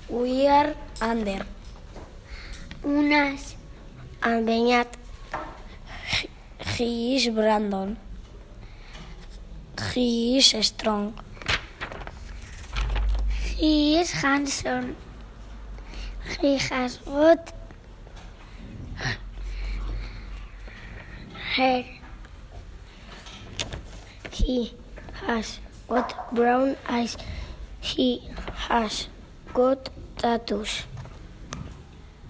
We are under. Unas albanyat. He is Brandon. He is strong. He is handsome. He has good hair. He has got brown eyes. He has got tattoos.